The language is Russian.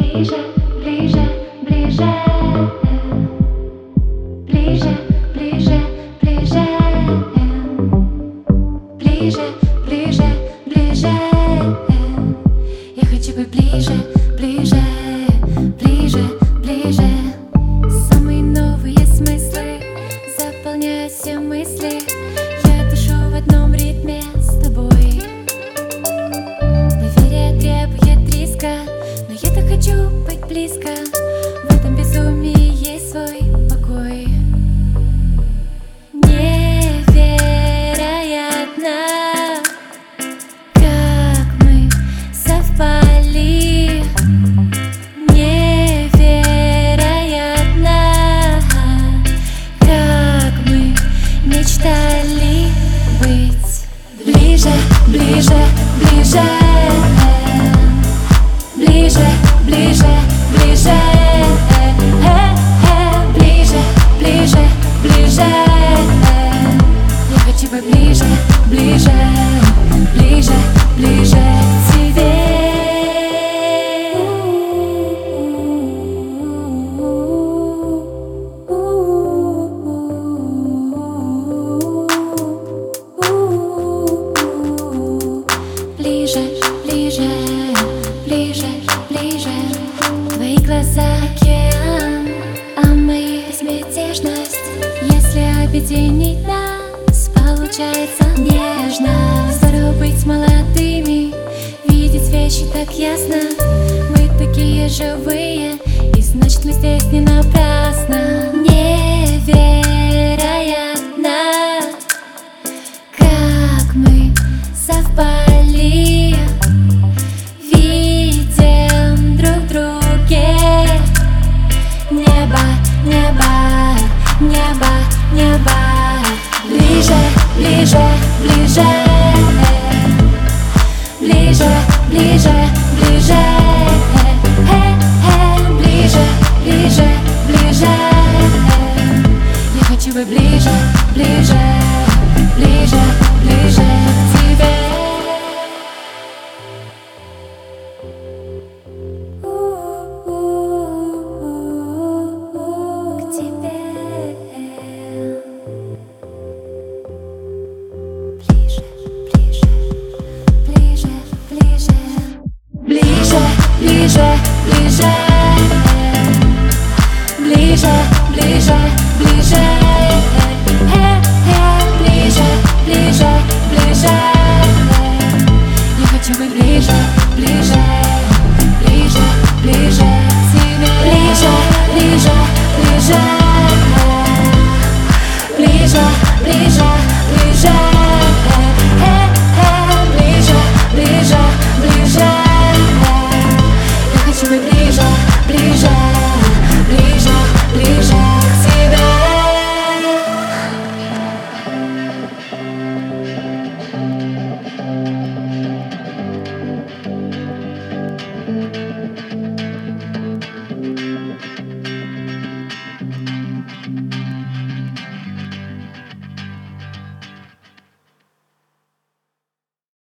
ближе, ближе, ближе, ближе, ближе, ближе, ближе, ближе, ближе. Я хочу быть ближе, ближе, ближе, ближе. Самые новые смыслы заполняют все мысли. Я дышу в одном ритме с тобой. Доверие требует риска, но я так хочу быть близко. В этом безумии есть свой покой. Невероятно, как мы совпали. Невероятно, как мы мечтали быть ближе, ближе, ближе, ближе, ближе, ближе, ближе, ближе, ближе. Я хочу быть ближе, ближе, ближе, ближе к тебе. Ближе, ближе, ближе, ближе. Твои глаза океан, а мои безмятежность. Если объединить нас, получается нежно. Здорово быть молодыми, видеть вещи так ясно. Мы такие живые, и значит мы здесь не напрасно. Невероятно, как мы совпали. Видим друг в друге небо, небо, небо, небо. Ближе, ближе, ближе, ближе, ближе, ближе, ближе, ближе, ближе. Я хочу быть ближе, ближе, ближе, ближе к тебе. К тебе. Ближе, ближе, ближе, ближе, ближе, ближе, ближе.